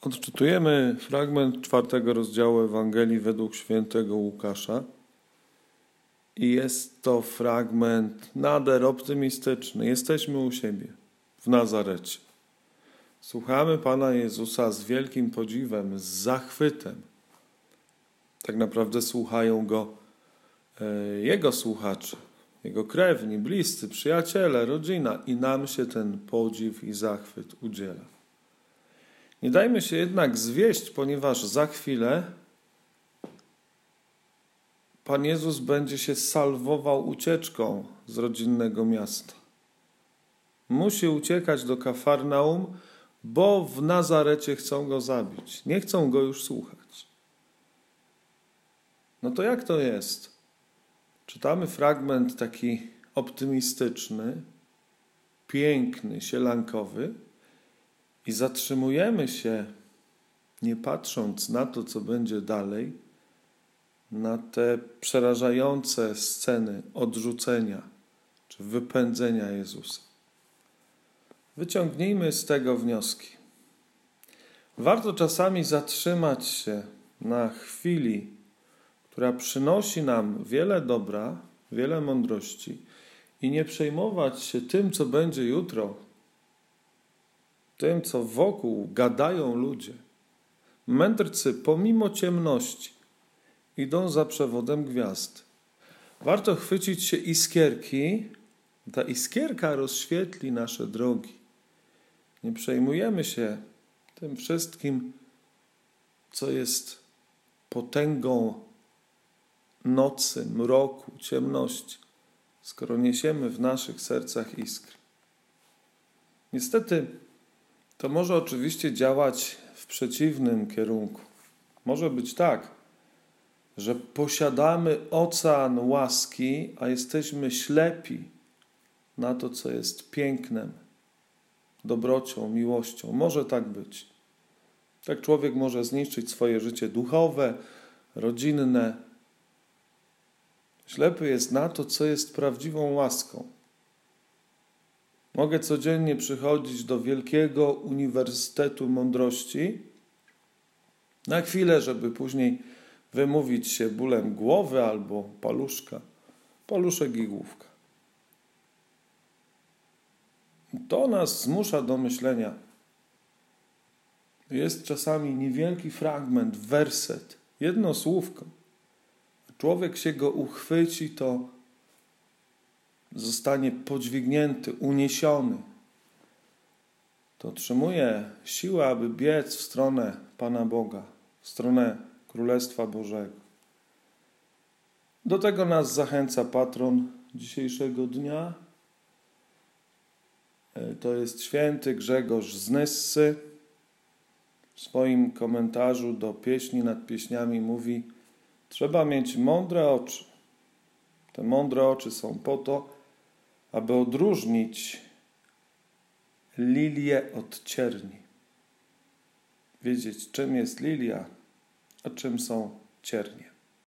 Odczytujemy fragment 4 rozdziału Ewangelii według świętego Łukasza i jest to fragment nader optymistyczny. Jesteśmy u siebie, w Nazarecie. Słuchamy Pana Jezusa z wielkim podziwem, z zachwytem. Tak naprawdę słuchają Go Jego słuchacze, Jego krewni, bliscy, przyjaciele, rodzina i nam się ten podziw i zachwyt udziela. Nie dajmy się jednak zwieść, ponieważ za chwilę Pan Jezus będzie się salwował ucieczką z rodzinnego miasta. Musi uciekać do Kafarnaum, bo w Nazarecie chcą Go zabić. Nie chcą Go już słuchać. No to jak to jest? Czytamy fragment taki optymistyczny, piękny, sielankowy i zatrzymujemy się, nie patrząc na to, co będzie dalej, na te przerażające sceny odrzucenia czy wypędzenia Jezusa. Wyciągnijmy z tego wnioski. Warto czasami zatrzymać się na chwili, która przynosi nam wiele dobra, wiele mądrości i nie przejmować się tym, co będzie jutro, tym, co wokół gadają ludzie. Mędrcy pomimo ciemności idą za przewodem gwiazd. Warto chwycić się iskierki, ta iskierka rozświetli nasze drogi. Nie przejmujemy się tym wszystkim, co jest potęgą nocy, mroku, ciemności, skoro niesiemy w naszych sercach iskry. Niestety, to może oczywiście działać w przeciwnym kierunku. Może być tak, że posiadamy ocean łaski, a jesteśmy ślepi na to, co jest pięknem, dobrocią, miłością. Może tak być. Tak człowiek może zniszczyć swoje życie duchowe, rodzinne. Ślepy jest na to, co jest prawdziwą łaską. Mogę codziennie przychodzić do wielkiego uniwersytetu mądrości na chwilę, żeby później wymówić się bólem głowy albo paluszek i główka. To nas zmusza do myślenia. Jest czasami niewielki fragment, werset, jedno słówko. Człowiek się go uchwyci, to zostanie podźwignięty, uniesiony. To otrzymuje siłę, aby biec w stronę Pana Boga, w stronę Królestwa Bożego. Do tego nas zachęca patron dzisiejszego dnia. To jest święty Grzegorz z Nyssy. W swoim komentarzu do pieśni nad pieśniami mówi: trzeba mieć mądre oczy. Te mądre oczy są po to, aby odróżnić lilię od cierni. Wiedzieć, czym jest lilia, a czym są ciernie.